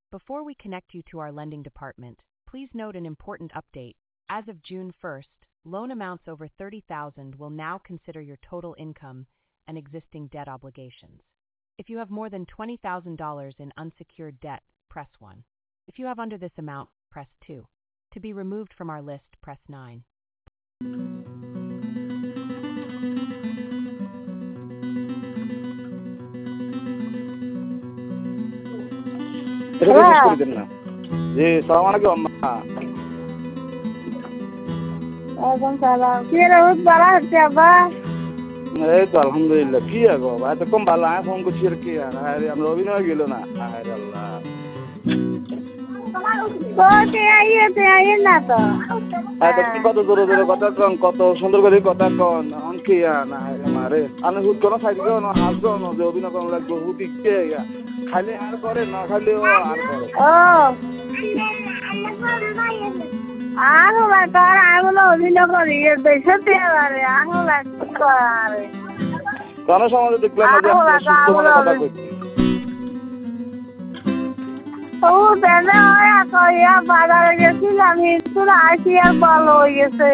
Before we connect you to our lending department, please note an important update. As of June 1st, loan amounts over $30,000 will now consider your total income and existing debt obligations. If you have more than $20,000 in unsecured debt, press 1. If you have under this amount, press 2. To be removed from our list, press 9. হ্যাঁ জি সালাম আলাইকুম আম্মা। ওয়ালাইকুম সালাম। কি রে ভালো হচ্ছে আব্বা? এই তো আলহামদুলিল্লাহ। কি আগো এতক্ষণ ভালো আমি ফোন করছি আর কি আর আমরা অভিনয় গেল না। আরে আল্লাহ কোথায় আইয়ে না তো তুমি কত জোরে জোরে কথা কন, কত সুন্দর করে কথা কন। কি না মারে আমি হুট কোনো সাইড গো না হাসবো না যে অভিনয় করা লাগবে হুট ইচ্ছে খালি আর করে না খালিও আর করে। ও আরো ব্যাপার আমি অভিনয় করি দেখতে পারে আরো ব্যাপার কোন সমাজে দেখলাম না যে সুস্থ মনে কথা কইছি। ও বেলা হয় বাজারে গেছিলাম একটু আসি আর ভালো হয়ে গেছে।